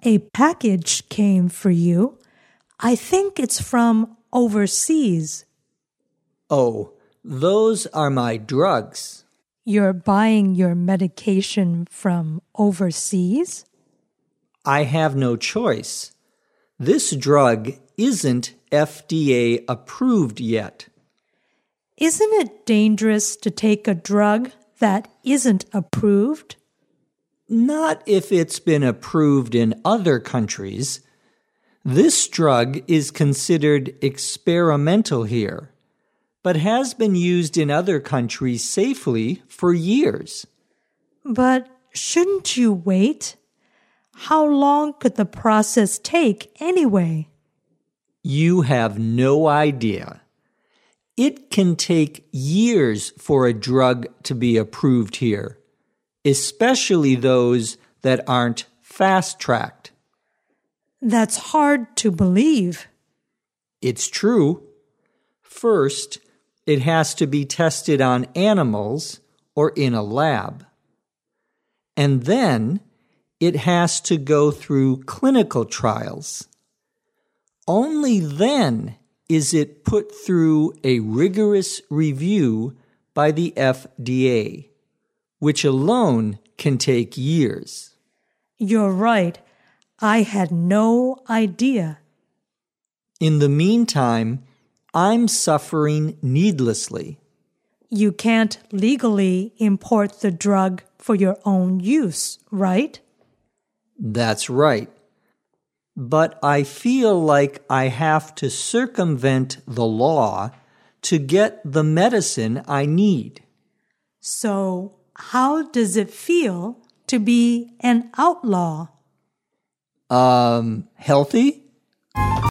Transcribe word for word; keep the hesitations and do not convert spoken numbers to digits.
A package came for you. I think it's from overseas. Oh, those are my drugs. You're buying your medication from overseas? I have no choice. This drug isn't F D A approved yet. Isn't it dangerous to take a drug that isn't approved? Not if it's been approved in other countries. This drug is considered experimental here, but has been used in other countries safely for years. But shouldn't you wait? How long could the process take anyway? You have no idea. It can take years for a drug to be approved here, especially those that aren't fast-tracked. That's hard to believe. It's true. First, it has to be tested on animals or in a lab. And then it has to go through clinical trials. Only then is it put through a rigorous review by the F D A, which alone can take years. You're right. I had no idea. In the meantime, I'm suffering needlessly. You can't legally import the drug for your own use, right? That's right. But I feel like I have to circumvent the law to get the medicine I need. So, how does it feel to be an outlaw? Um, healthy?